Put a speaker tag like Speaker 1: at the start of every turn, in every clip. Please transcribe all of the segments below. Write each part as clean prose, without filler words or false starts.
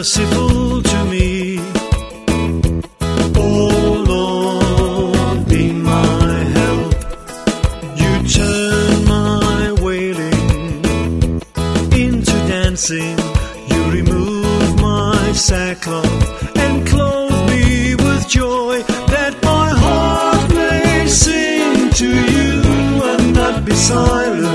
Speaker 1: merciful to me. Oh Lord, be my help. You turn my wailing into dancing. You remove my sackcloth and clothe me with joy, that my heart may sing to you and not be silent.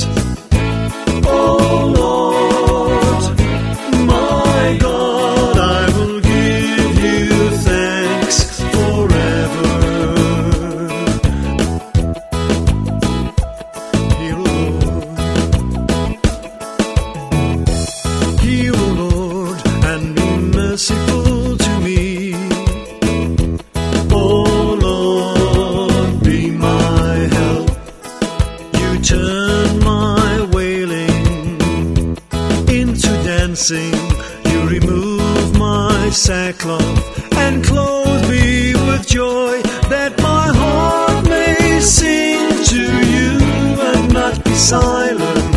Speaker 1: Oh Lord, my God, I will give you thanks forever. Hear, O Lord, and be merciful to me. Oh Lord, be my help. You turn my wailing into dancing. You remove my sackcloth and clothe me with joy, that my heart may sing to you and not be silent.